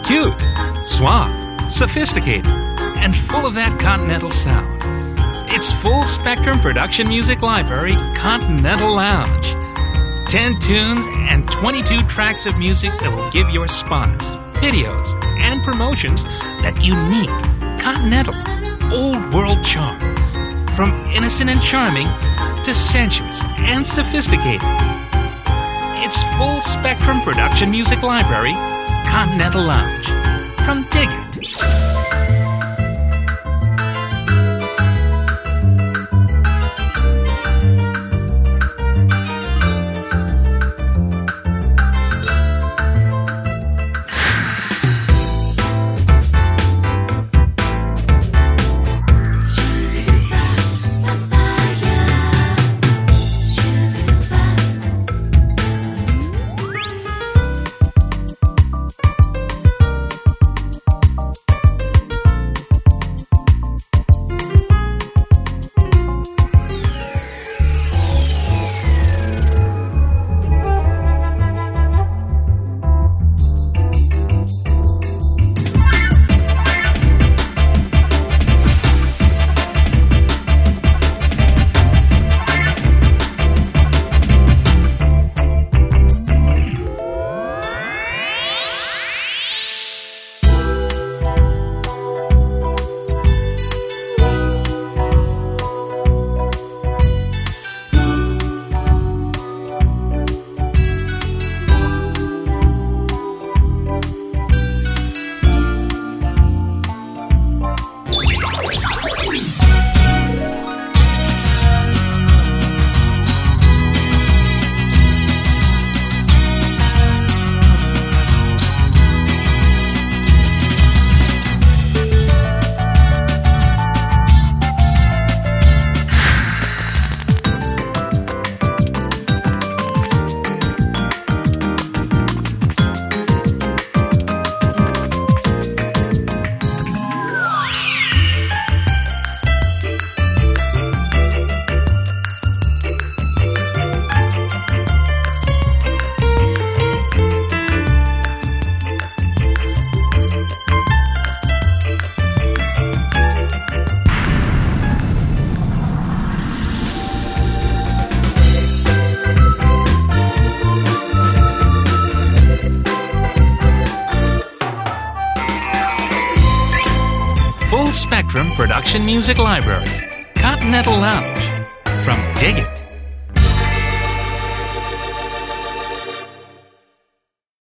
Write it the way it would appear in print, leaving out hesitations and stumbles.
Cute, suave, sophisticated, and full of that continental sound. It's Full Spectrum Production Music Library Continental Lounge. 10 tunes and 22 tracks of music that will give your spas, videos, and promotions that unique, continental, old-world charm. From innocent and charming to sensuous and sophisticated. It's Full Spectrum Production Music Library Continental Lounge. From Dig It. Full Spectrum Production Music Library Continental Lounge. From Dig It.